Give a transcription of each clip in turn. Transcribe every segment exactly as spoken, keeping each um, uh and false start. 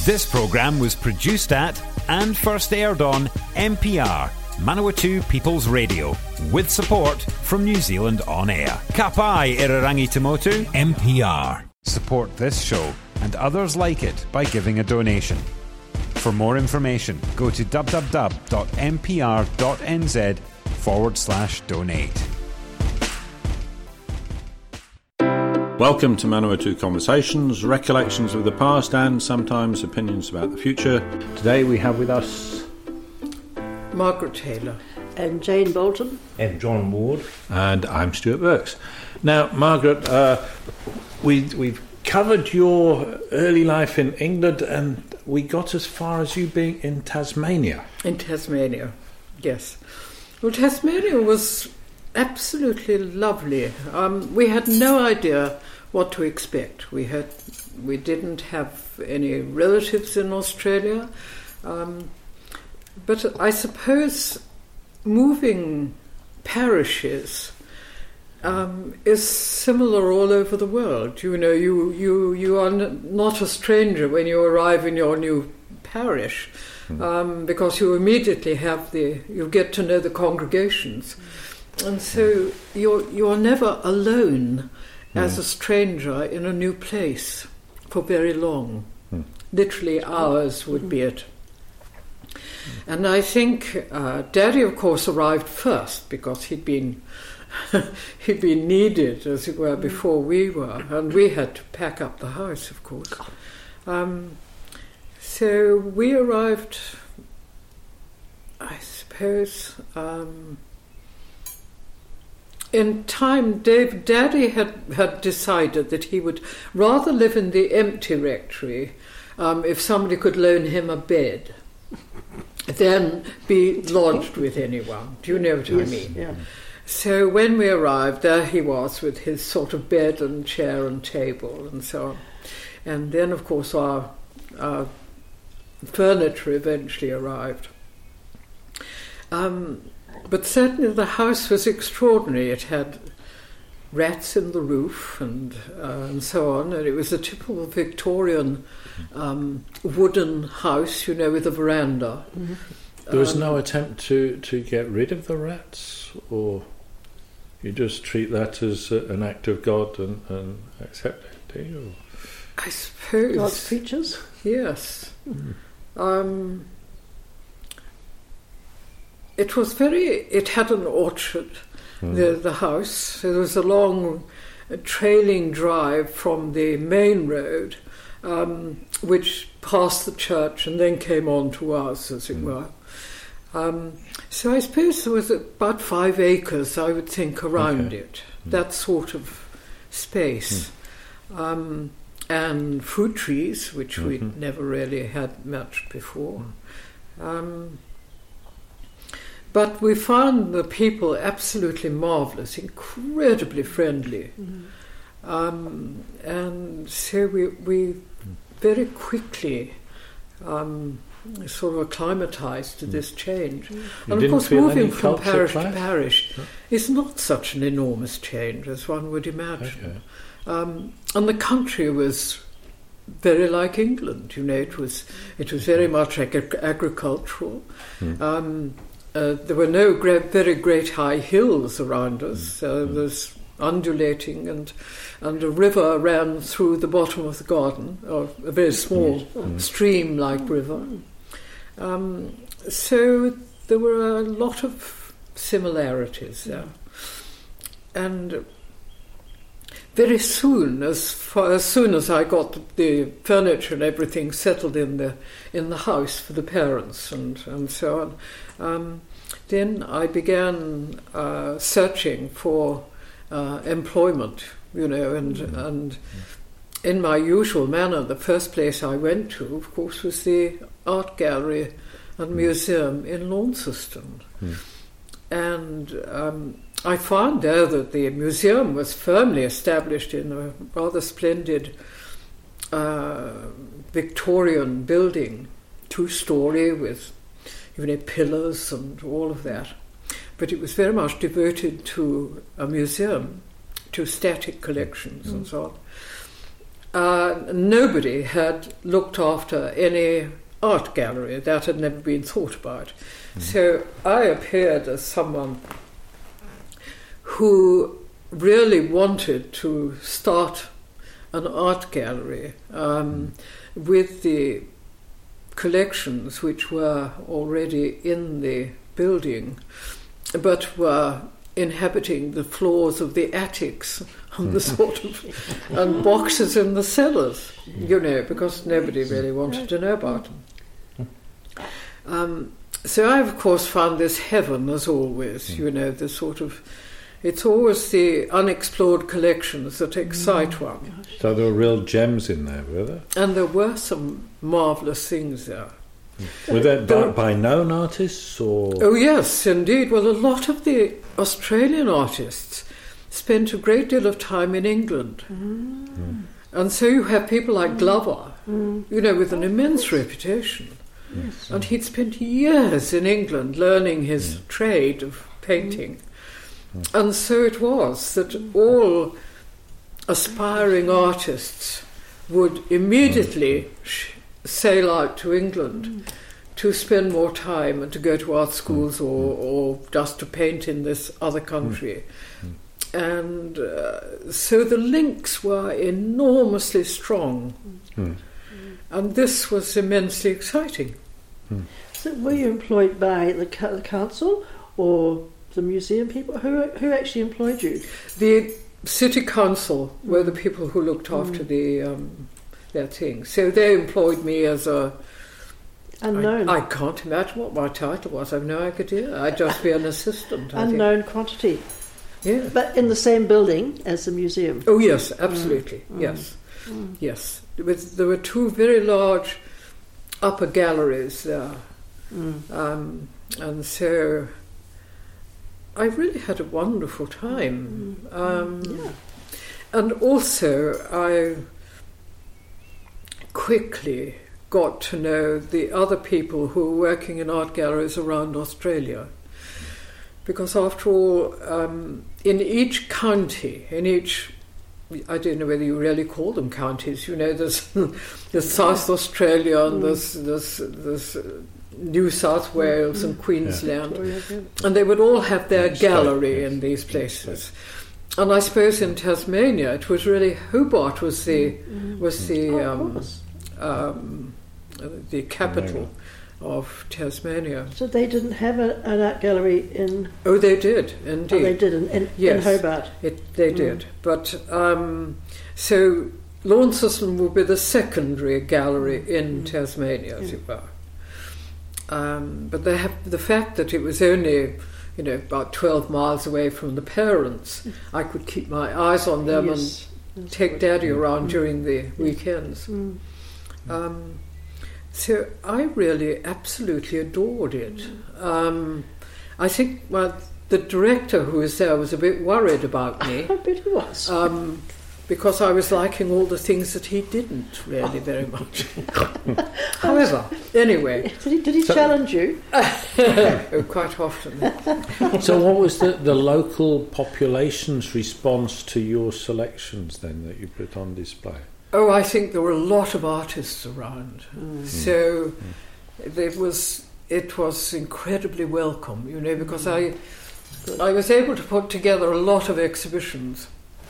This programme was produced at and first aired on M P R, Manawatu People's Radio, with support from New Zealand On Air. Ka pai Irarangi Tamotu, M P R. Support this show and others like it by giving a donation. For more information, go to www.mpr.nz forward slash donate. Welcome to Manawatu Conversations, recollections of the past and sometimes opinions about the future. Today we have with us Margaret Taylor and Jane Bolton and John Ward, and I'm Stuart Burks. Now, Margaret, uh, we, we've covered your early life in England and we got as far as you being in Tasmania. In Tasmania, yes. Well, Tasmania was absolutely lovely. Um, we had no idea what to expect. We had, we didn't have any relatives in Australia, um, but I suppose moving parishes um, is similar all over the world. You know, you you you are n- not a stranger when you arrive in your new parish, mm. um, because you immediately have the you get to know the congregations. And so you're you're never alone mm. as a stranger in a new place for very long. Mm. Literally hours would be it. Mm. And I think uh, Daddy, of course, arrived first because he'd been he'd been needed, as it were, before we were, and we had to pack up the house, of course. Um, so we arrived, I suppose. Um, In time, Dave, Daddy had, had decided that he would rather live in the empty rectory um, if somebody could loan him a bed than be lodged with anyone. Do you know what yes, I mean? Yeah. So when we arrived, there he was with his sort of bed and chair and table and so on. And then, of course, our, our furniture eventually arrived. Um... But certainly the house was extraordinary. It had rats in the roof and uh, and so on. And it was a typical Victorian um, wooden house, you know, with a veranda. Mm-hmm. There was um, no attempt to, to get rid of the rats, or you just treat that as a, an act of God and, and accept it, do you? I suppose. God's creatures? Yes. Mm-hmm. Um... It was very, it had an orchard, mm. the, the house. There was a long uh, trailing drive from the main road, um, which passed the church and then came on to us, as it mm. were. Um, so I suppose there was about five acres, I would think, around okay. it, mm. that sort of space. Mm. Um, and fruit trees, which mm-hmm. we'd never really had much before. Um, But we found the people absolutely marvellous, incredibly friendly. Mm-hmm. Um, and so we, we very quickly um, sort of acclimatised to this change. Mm-hmm. And of course, moving from parish class? to parish no. is not such an enormous change as one would imagine. Okay. Um, and the country was very like England, you know, it was, it was very much ag- agricultural. Mm. Um, Uh, there were no great, very great high hills around us. Uh, there was undulating, and and a river ran through the bottom of the garden, or a very small mm. stream-like river. Um, so there were a lot of similarities there. And very soon, as far, as soon as I got the furniture and everything settled in the in the house for the parents and, and so on, um, then I began uh, searching for uh, employment, you know, and mm-hmm. and in my usual manner, the first place I went to, of course, was the art gallery and mm. museum in Launceston, mm. and um, I found there that the museum was firmly established in a rather splendid uh, Victorian building, two-storey with, you know, pillars and all of that. But it was very much devoted to a museum, to static collections mm. and so on. uh, nobody had looked after any art gallery. That had never been thought about. Mm. So I appeared as someone who really wanted to start an art gallery um, with the collections which were already in the building, but were inhabiting the floors of the attics and the sort of and boxes in the cellars, you know, because nobody really wanted to know about them. Um, so I, of course, found this heaven, as always, you know, the sort of, it's always the unexplored collections that excite one. So there were real gems in there, were there? And there were some marvellous things there. Were they by, by known artists or? Oh yes, indeed. Well, a lot of the Australian artists spent a great deal of time in England. Mm. And so you have people like Glover, mm. you know, with an immense reputation. Yes. And he'd spent years in England learning his yeah. trade of painting. Mm. And so it was that all aspiring artists would immediately sh- sail out to England mm. to spend more time and to go to art schools mm. or, or just to paint in this other country. Mm. And uh, so the links were enormously strong. Mm. And this was immensely exciting. Mm. So were you employed by the, the council or the museum people? Who who actually employed you? The city council were the people who looked after mm. the um, their thing. So they employed me as a unknown. I, I can't imagine what my title was. I've no idea. I'd just be an assistant. I unknown think. quantity. Yeah, but in the same building as the museum. Oh yes, absolutely. Mm. Yes, mm. yes. There, was, there were two very large upper galleries there, mm. um, and so I really had a wonderful time. Mm. Um, yeah. And also I quickly got to know the other people who were working in art galleries around Australia. Because after all, um, in each county, in each, I don't know whether you really call them counties, you know, there's, there's South Australia and there's, there's, there's New South Wales and Queensland, yeah. and they would all have their gallery in these places. And I suppose in Tasmania, it was really Hobart was the was the um, um, the capital of Tasmania. So they didn't have a, an art gallery in... Oh, they did, indeed. Oh, they did in, in, yes, in Hobart. It, they mm. did. But, um, so Launceston will be the secondary gallery in mm. Tasmania, as mm. it were. Um, but they have the fact that it was only, you know, about twelve miles away from the parents, I could keep my eyes on them yes. and That's take Daddy around mm. during the weekends. Mm. Um, So I really absolutely adored it. Um, I think well, the director who was there was a bit worried about me. I bet he was. Um, because I was liking all the things that he didn't really very much. However, anyway. Did he, did he so, challenge you? Oh, quite often. So what was the, the local population's response to your selections then that you put on display? Oh, I think there were a lot of artists around, mm. so mm. it was it was incredibly welcome, you know, because I I was able to put together a lot of exhibitions,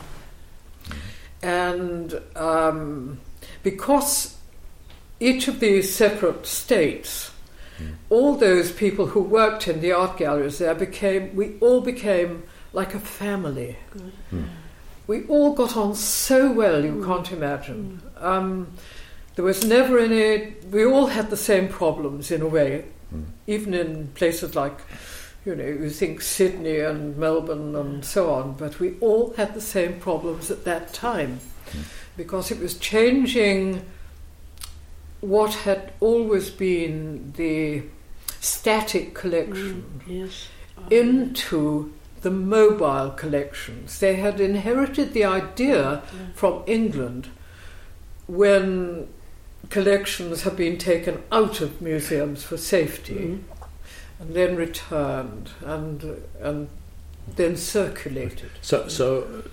and um, because each of these separate states, mm. all those people who worked in the art galleries there became we all became like a family. Mm. We all got on so well, you mm. can't imagine. Mm. Um, there was never any... We all had the same problems, in a way, mm. even in places like, you know, you think Sydney and Melbourne and so on, but we all had the same problems at that time, mm. because it was changing what had always been the static collection mm. yes. oh. into... the mobile collections. They had inherited the idea yeah. from England when collections had been taken out of museums for safety mm-hmm. and then returned and and then circulated. So, so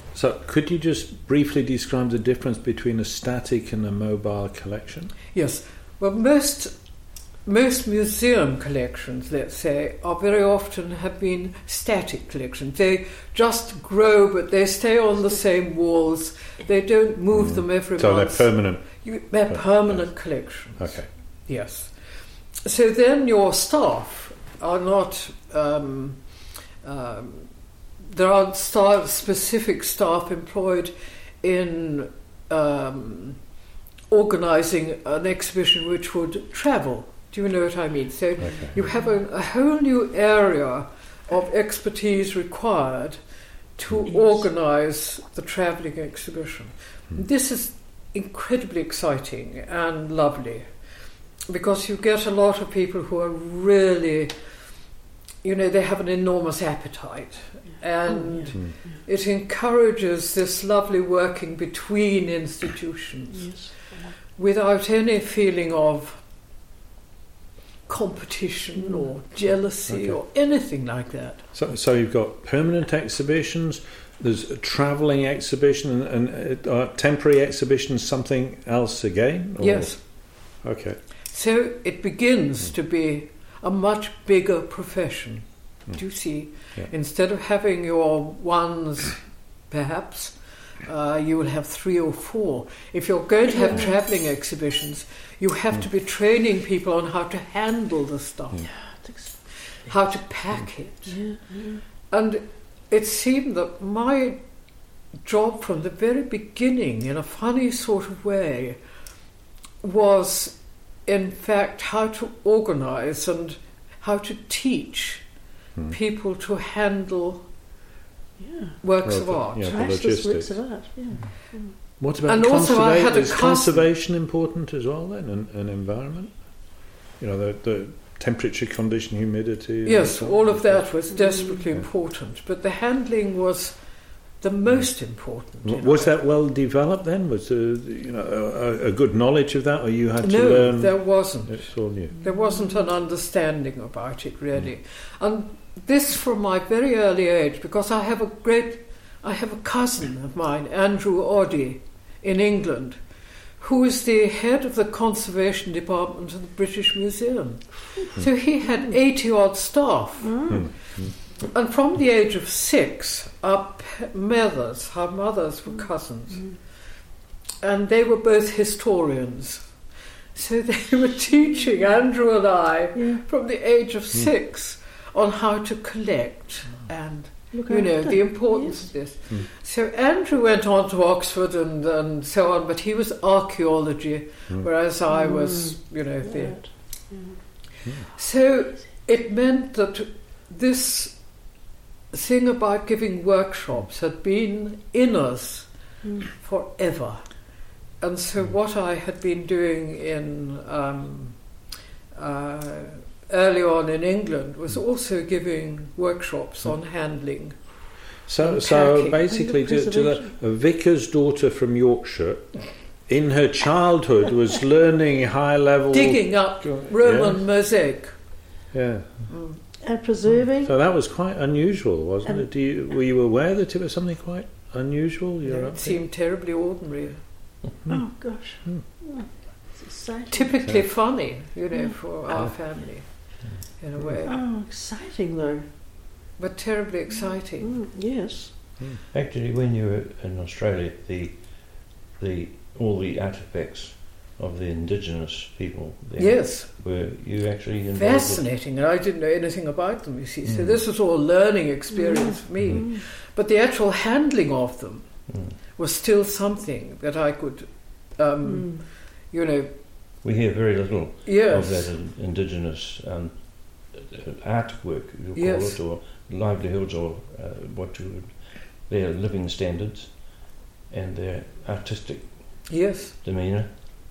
So, could you just briefly describe the difference between a static and a mobile collection? Yes. Well, most most museum collections, let's say, are very often have been static collections. They just grow, but they stay on the same walls. They don't move mm. them every so month. So they're permanent? You, they're permanent yes. collections. Okay. Yes. So then your staff are not... Um, um, there are staff, specific staff employed in um, organising an exhibition which would travel. Do you know what I mean? So okay. you have a, a whole new area of expertise required to yes. organise the travelling exhibition. Mm. This is incredibly exciting and lovely because you get a lot of people who are really, you know, they have an enormous appetite. And oh, yeah. it encourages this lovely working between institutions yes. without any feeling of competition mm. or jealousy okay. or anything like that. So, so you've got permanent exhibitions, there's a travelling exhibition, and, and uh, temporary exhibitions, something else again? Or? Yes. Okay. So it begins mm. to be a much bigger profession. Do you see? Yeah. Instead of having your ones, perhaps, uh, you will have three or four. If you're going to have travelling exhibitions, you have mm. to be training people on how to handle the stuff, yeah. how to pack it. Yeah. Yeah. And it seemed that my job from the very beginning, in a funny sort of way, was, in fact, how to organise and how to teach people to handle yeah. works well, of art. Yeah, priceless works of art. Yeah. Mm. What about and conserva- also I had a is conservation important as well then, and, and environment? You know, the, the temperature, condition, humidity. Yes, all of that was desperately mm. important, but the handling was the most important. Was that well developed then? Was there, you know, a, a good knowledge of that, or you had to no, learn? No, there wasn't. It's all new. There wasn't an understanding about it really, mm. and this from my very early age, because I have a great, I have a cousin of mine, Andrew Oddie, in England, who is the head of the conservation department of the British Museum. Mm. So he had eighty odd staff. Mm. Mm. And from the age of six, our mothers, our mothers were cousins, mm. and they were both historians. So they were teaching Andrew and I yeah. from the age of mm. six on how to collect and, Look you know, the importance yes. of this. Mm. So Andrew went on to Oxford and, and so on, but he was archaeology, mm. whereas I mm. was, you know, the... Yeah. Yeah. So it meant that this thing about giving workshops had been in us mm. forever. And so mm. what I had been doing in um, uh, early on in England was also giving workshops mm. on handling. So, so basically, to, to the, a vicar's daughter from Yorkshire, in her childhood, was learning high level digging up Roman yeah. mosaic. Yeah. Mm. And preserving. So that was quite unusual, wasn't and it? Do you, were you aware that it was something quite unusual? No, it seemed terribly ordinary. Mm. Oh gosh. Mm. It's typically yeah. funny, you know, mm. for our family, in a way. Oh, exciting though. But terribly exciting. Mm. Yes. Mm. Actually, when you were in Australia, the the all the artefacts of the indigenous people there, yes, were you actually involved? Fascinating, and I didn't know anything about them, you see. Mm. So this was all a learning experience mm. for me. Mm. But the actual handling of them mm. was still something that I could, um, mm. you know... We hear very little yes. of that indigenous um, artwork, you call yes. it, or livelihoods, or uh, what you would... Their living standards and their artistic yes. demeanour.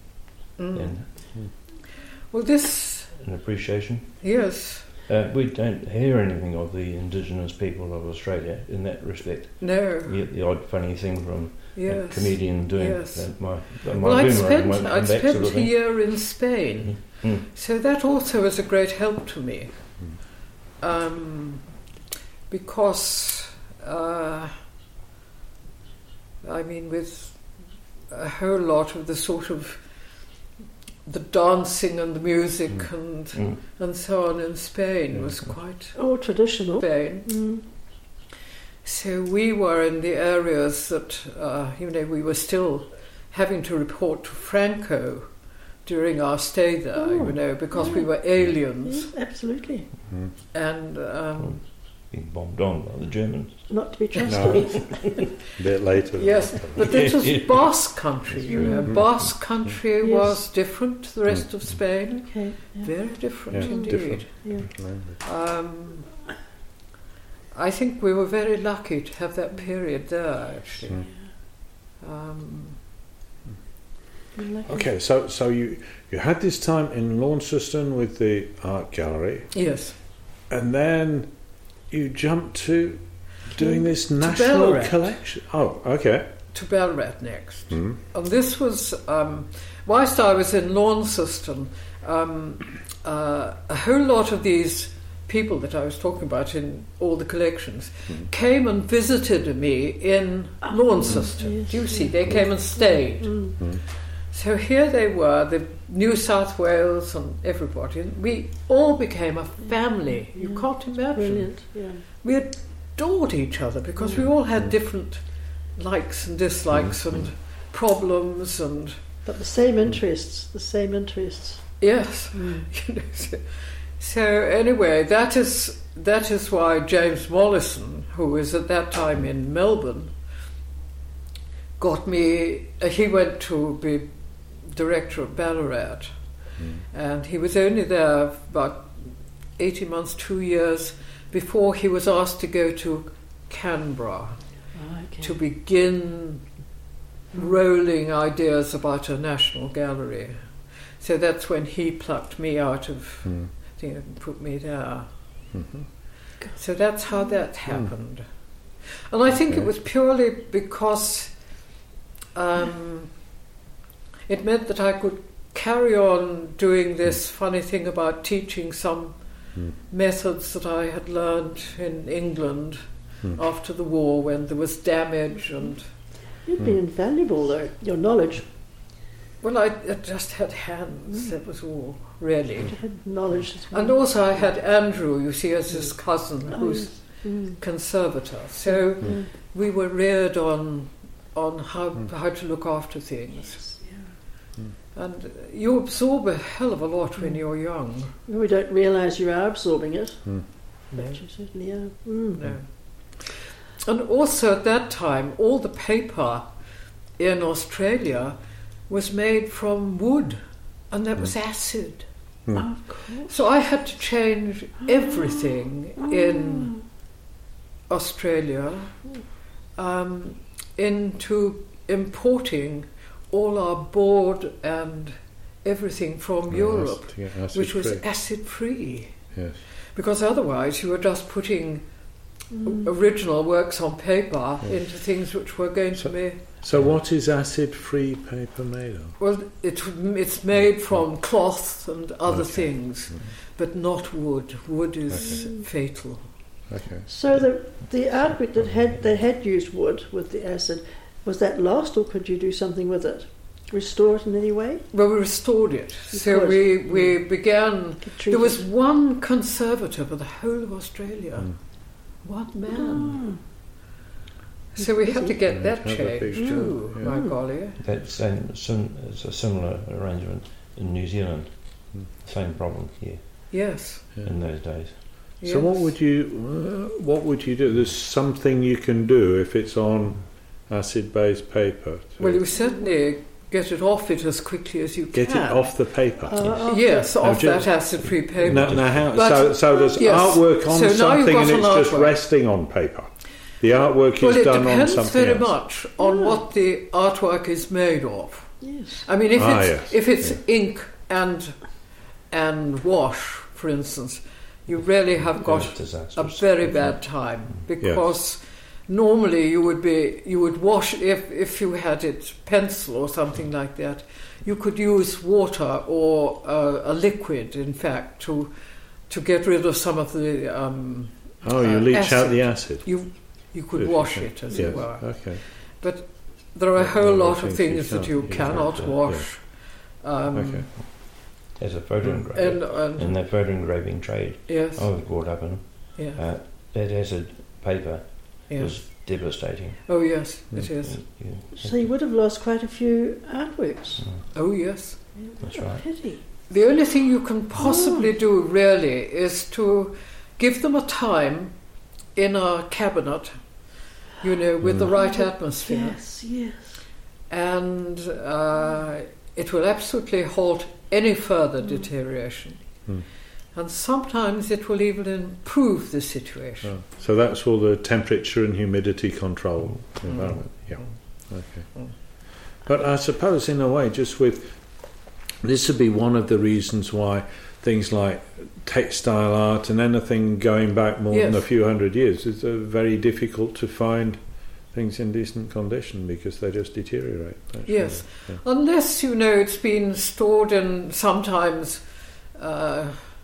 Mm. And well, this an appreciation. Yes, uh, we don't hear anything of the indigenous people of Australia in that respect. No, Yet the odd funny thing from yes. a comedian doing yes. uh, my, my well, I'd spent and I'd that spent sort of a year in Spain, mm. Mm. so that also was a great help to me, mm. um, because uh, I mean, with a whole lot of the sort of the dancing and the music Mm. and Mm. and so on in Spain Yeah. was quite All traditional. Spain. Mm. So we were in the areas that, uh, you know, we were still having to report to Franco during our stay there, Oh, you know, because yeah. we were aliens. Yeah, absolutely. Mm. And um, Being bombed on by the Germans. Not to be No, trusted. a bit later. than yes, that. but this was Basque country, you know. Mhm. Basque country Yes. was different to the rest of Spain. Okay. Yeah. Very different Yeah, indeed. different. Yeah. Language. Um, I think we were very lucky to have that period there, actually. Mm. Um, Lucky. Okay, so so you you had this time in Launceston with the art gallery, yes. and then you jumped to doing this national Ballarat. collection. Oh, okay. To Ballarat next. Mm. And this was, um, whilst I was in Launceston, um, uh, a whole lot of these people that I was talking about in all the collections Mm. came and visited me in Launceston. yes, Do you see? yes. They came and stayed. Mm. Mm. So here they were, the New South Wales and everybody. And we all became a family. You Yeah. can't imagine. Brilliant. Yeah. We adored each other because we all had different likes and dislikes and problems and But the same interests. The same interests. yes. Mm. You know, so, so anyway, that is that is why James Mollison, who was at that time in Melbourne, got me. Uh, he went to be director of Ballarat, Mm. and he was only there about eighteen months, two years before he was asked to go to Canberra Oh, okay. to begin rolling ideas about a national gallery. So that's when he plucked me out of Mm. thing and put me there. Mhm. So that's how that happened. And I think Okay. it was purely because um, it meant that I could carry on doing this funny thing about teaching some Mm. methods that I had learned in England Mm. after the war when there was damage and You'd be invaluable, though. Your knowledge. well, I, I just had hands, that was all, really. You had knowledge as well. And also I had Andrew, you see, as his cousin, Oh, who's yes. Mm. conservator. So Mm. we were reared on on how Mm. how to look after things. Yeah. And you absorb a hell of a lot when Mm. you're young. We don't realise you are absorbing it. Mm. No. But you certainly are. Mm. No. And also at that time, all the paper in Australia was made from wood, and that was acid. Mm. Of course. So I had to change everything in Australia um, into importing all our board and everything from Europe, Yes, to get acid which was free. acid free. Yes. Because otherwise you were just putting Mm. original works on paper Yes. into things which were going So- to be... So what is acid-free paper made of? Well, it, it's made from cloth and other Okay. things, Mm. but not wood. Wood is fatal. Okay. So the the artwork that had that had used wood with the acid, was that lost, or could you do something with it? Restore it in any way? Well, we restored it. You So could. we, we began... Could treat There was it? one conservator for the whole of Australia. Mm. One man. Oh. So we had to get Yeah, that have a big changed too, job, by yeah. golly. That same, sim, it's a similar arrangement in New Zealand. Mm. Same problem here Yes. Yeah. in those days. So what yes. would you uh, what would you do? There's something you can do if it's on acid-based paper. to Well, you certainly get it off it as quickly as you get can. it off the paper. Uh, Yes, Now, off ju- that acid-free paper. No, no, how, But- so, so there's yes. artwork on So now you've something got and an it's just artwork. resting on paper. The artwork Well, is it done on depends something very else. much on Yeah. what the artwork is made of. Yes. I mean, if Ah, it's yes. if it's Yeah. ink and and wash, for instance, you really have got It's disastrous. a very bad time because normally you would be you would wash if if you had it pencil or something like that. You could use water or uh, a liquid, in fact, to to get rid of some of the. Um, Oh, you uh, leach acid. out the acid. You you could If you wash can. it, as Yes. it were. Okay. But there are a whole There are lot of things things you that you can't- you cannot can't, wash. Um, Okay. As a photo engraver, And, and in that photo engraving trade yes, I was brought up in, yeah, uh, that acid paper yes. was devastating. Oh yes, it Mm. is. You- So you would have lost quite a few artworks. Mm, Oh yes. That's What a right. pity. The only thing you can possibly do really is to give them a time in a cabinet, you know, with the Mm. right atmosphere, Yes, yes. and uh, it will absolutely halt any further Mm. deterioration. Mm. And sometimes it will even improve the situation. Oh, so that's all the temperature and humidity control environment. Yeah. Okay. Mm. But I suppose, in a way, just with this would be one of the reasons why things like textile art and anything going back more than a Yes. few hundred years is uh, very difficult to find things in decent condition because they just deteriorate. That's Yes. really- Unless, you know, it's been stored in sometimes... Uh,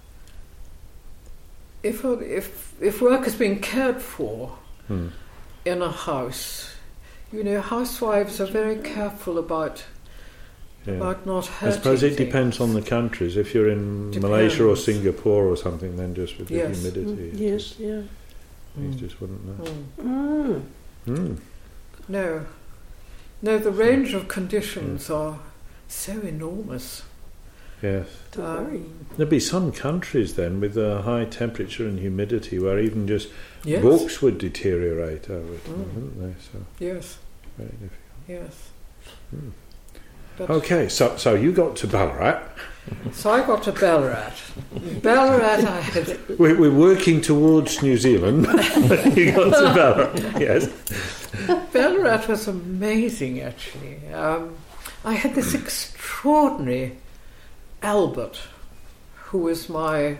if, if, if work has been cared for yeah. Hmm. in a house, you know, housewives are very careful about Yeah. about not I hurting suppose it things. depends on the countries. If you're in Malaysia or Depends. Singapore or something, then just with the Yes. humidity, Mm, it yes, just, yeah. you Mm. just wouldn't know. Mm. Mm. Mm. No, no, the range of conditions are so enormous. Yes. Don't worry. Um, There'd be some countries then with a high temperature and humidity where even just yes, books would deteriorate over time, Mm. wouldn't they? So yes, very difficult. yes. Mm. But- Okay, so so you got to Ballarat. So I got to Ballarat. Ballarat, I had We're, we're working towards New Zealand. You got to Ballarat, yes. Ballarat was amazing, actually. Um, I had this extraordinary Albert, who was my,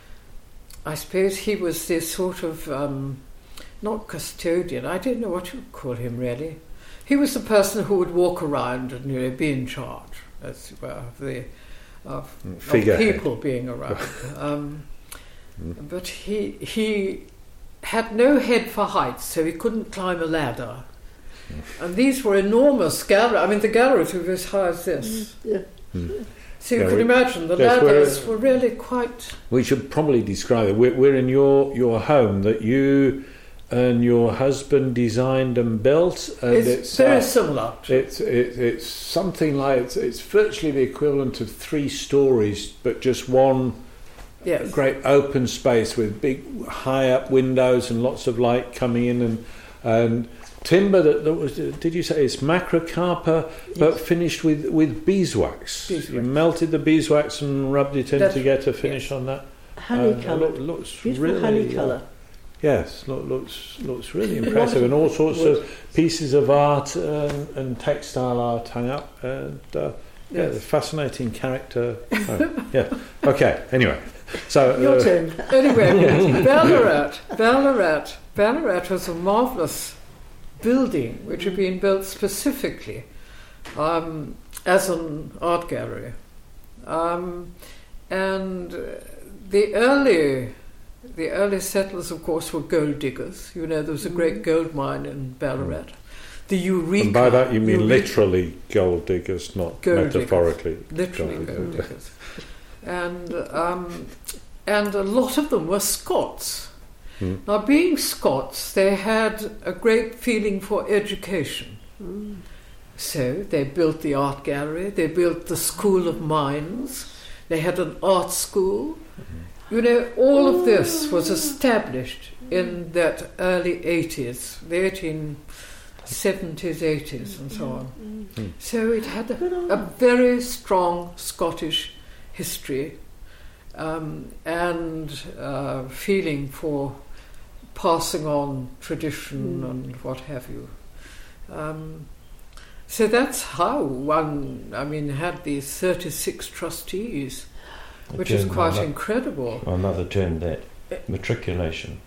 I suppose he was this sort of, um, not custodian, I don't know what you would call him really. He was the person who would walk around and, you know, be in charge, as it were, of the of, of Figurehead. people being around. Um, Mm. but he he had no head for heights, so he couldn't climb a ladder. And these were enormous galleries. I mean, the galleries were as high as this. Yeah. Mm. So you Yeah, can we- imagine the yes, we're- ladders were really quite... We should probably describe it. We're, we're in your, your home that you and your husband designed and built. And It's, it's very uh, similar. It's it, it's something like it's, it's virtually the equivalent of three stories, but just one Yes. great open space with big high up windows and lots of light coming in and and timber that, that was. Did you say it's macrocarpa, but finished with with beeswax? Beeswax. You melted the beeswax and rubbed it in That's- to get a finish on that. Honey Uh, colour. look- looks Beautiful really honey uh, colour. Yes, look, looks looks really impressive, and all sorts of pieces of art and, and textile art hung up, and uh, yeah, Yes. the fascinating character. Oh, yeah. Okay. Anyway, so Your uh, turn. Anyway, Ballarat, Ballarat, Ballarat was a marvellous building which had been built specifically um, as an art gallery. Um, and uh, the early the early settlers, of course, were gold diggers. You know, there was a great gold mine in Ballarat. The Eureka. and by that you mean Eureka- literally gold diggers, not Gold metaphorically. literally gold gold diggers. diggers. And um, and a lot of them were Scots. Hmm. Now, being Scots, they had a great feeling for education. Mm. So they built the art gallery, they built the School of Mines, they had an art school. You know, all of this was established in that early eighties, the eighteen seventies, eighties and so on. Mm. So it had Good on a, a them. very strong Scottish history um, and uh, feeling for passing on tradition Mm. and what have you. Um, so that's how one, I mean, had these thirty-six trustees, I which is termed quite my, mo- incredible. my mother termed that matriculation.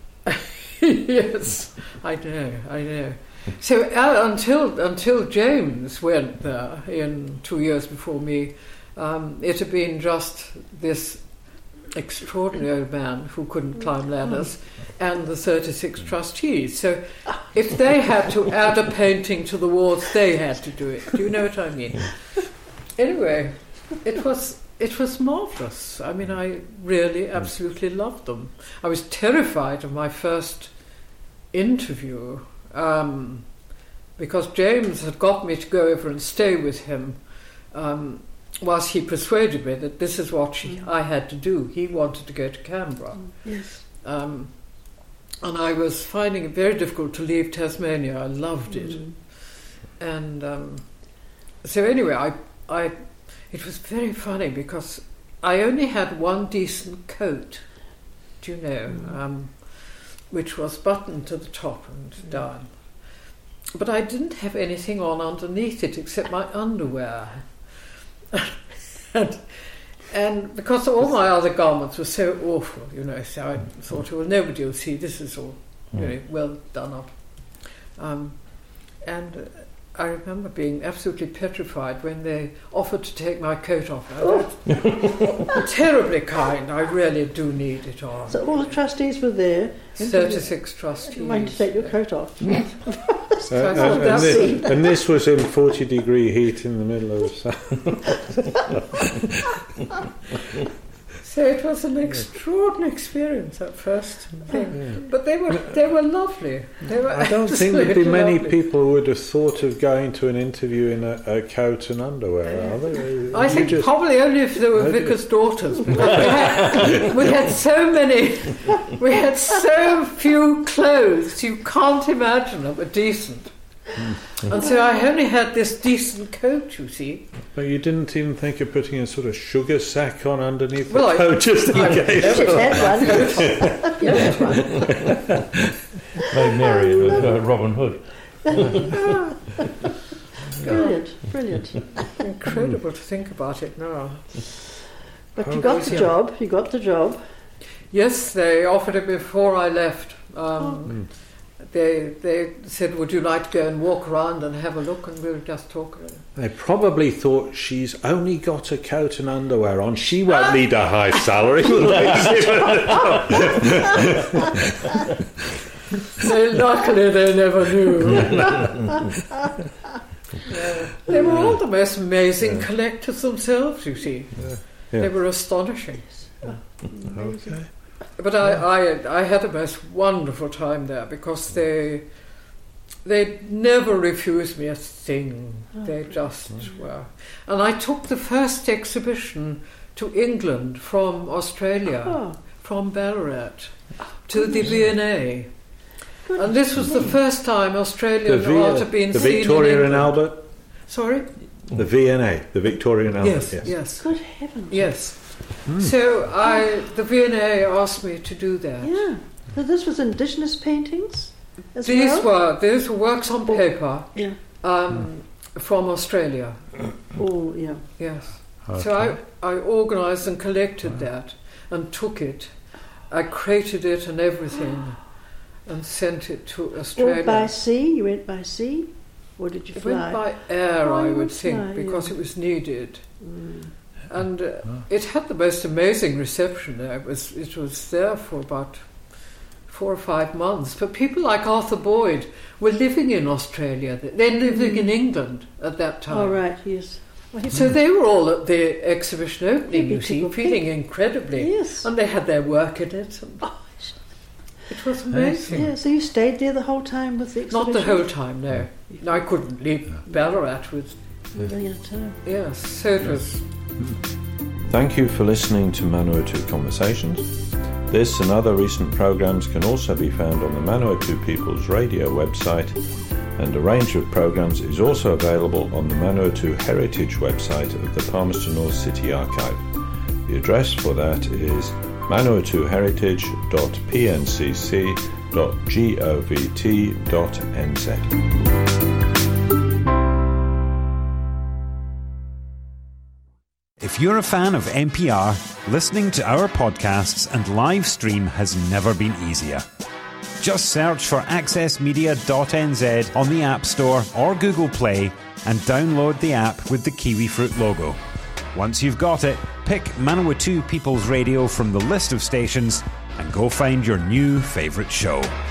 Yes, I know, I know. So uh, until until James went there in two years before me, um, it had been just this extraordinary old man who couldn't climb ladders and the thirty-six trustees. So If they had to add a painting to the walls, they had to do it. Do you know what I mean? Anyway, it was it was marvellous. I mean, I really absolutely loved them. I was terrified of my first interview um, because James had got me to go over and stay with him um, whilst he persuaded me that this is what she, I had to do. He wanted to go to Canberra. Yes. Um, and I was finding it very difficult to leave Tasmania. I loved it. Mm. And um, so anyway, I, I, it was very funny because I only had one decent coat, do you know, Mm. um, which was buttoned to the top and Mm. down. But I didn't have anything on underneath it except my underwear. and, and because all my other garments were so awful, you know, so I thought, well, nobody will see, this is all, you know, well done up. Um, and uh, I remember being absolutely petrified when they offered to take my coat off. Oh. Terribly kind, I really do need it on. So all the trustees were there. thirty-six trustees. Wanting to take your coat off. Uh, and, and, this, and this was in forty degree heat in the middle of summer. So it was an extraordinary experience at first thing. Yeah. But they were they were lovely. They were I don't think there'd be many lovely. people who would have thought of going to an interview in a, a coat and underwear, are they? I You think just- probably only if they were vicar's daughters. Because we, had, we had so many, we had so few clothes, you can't imagine that were decent. And so I only had this decent coat, you see. But you didn't even think of putting a sort of sugar sack on underneath Well, the I- coat just in I- case. Just had one. You had one. Made Mary with uh, Robin Hood. Brilliant, brilliant. Incredible to think about it now. But you got the Yeah. job, you got the job. Yes, they offered it before I left. Um, They they said, would you like to go and walk around and have a look, and we'll just talk about it. They probably thought she's only got a coat and underwear on. She won't need a high salary. Will they? So luckily they never knew. Yeah. They were all the most amazing collectors themselves, you see. Yeah. They were astonishing. Okay. But I, I, I had a most wonderful time there because they they never refused me a thing. They just were. And I took the first exhibition to England from Australia, Oh. from Ballarat, to the V and A. And this was the first time The, Australian v- art had been the seen Victoria in and England. Albert? Sorry? The V and A, the Victoria and Albert, Yes, yes. yes, Good heavens. yes. Hmm. So I, the V and A asked me to do that. Yeah. So this was indigenous paintings as These well? were these were works on paper Yeah. um, from Australia. Oh, yeah. Yes. Okay. So I, I organised and collected that and took it. I created it and everything and sent it to Or Australia. by sea? You went by sea? Or did you It fly? went by air, Oh, I you would went think, fly, because yeah. it was needed. Mm. And uh, it had the most amazing reception there. It was, it was there for about four or five months. But people like Arthur Boyd were living in Australia. They're living in England at that time. Oh, right, yes. Well, he- So they were all at the exhibition opening, Maybe you see, people feeling think- incredibly. Yes. And they had their work in it. And Oh, it was amazing. yeah, so you stayed there the whole time with the exhibition? Not the whole time, no. No, I couldn't leave Ballarat with... Yeah, time. Yes, so it was... Thank you for listening to Manawatu Conversations. This and other recent programmes can also be found on the Manawatu People's Radio website, and a range of programmes is also available on the Manawatu Heritage website of the Palmerston North City Archive. The address for that is manawatu heritage dot p n c c dot govt dot n z. If you're a fan of N P R, listening to our podcasts and live stream has never been easier. Just search for access media dot n z on the App Store or Google Play and download the app with the kiwifruit logo. Once you've got it, pick Manawatu People's Radio from the list of stations and go find your new favourite show.